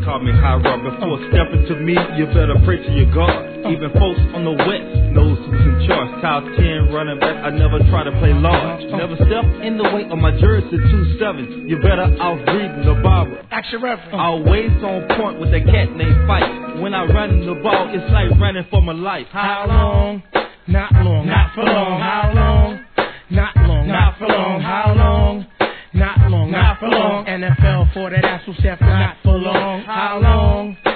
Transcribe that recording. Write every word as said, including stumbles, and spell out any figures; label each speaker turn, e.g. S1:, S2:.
S1: call me high rock. Before stepping to me, you better pray to your God. Even folks on the west knows who's in charge. Top ten running back, I never try to play large. Never step in the way of my jersey two seven. You better off reading the Bible.
S2: Action reference.
S1: Always on point with that cat named Fight. When I run the ball, it's like running for my life.
S2: How long? Not long. Not for long. How long? Not long. Not for long. How long? Not long. Not for long. N F L for that asshole chef. Not for long. How long?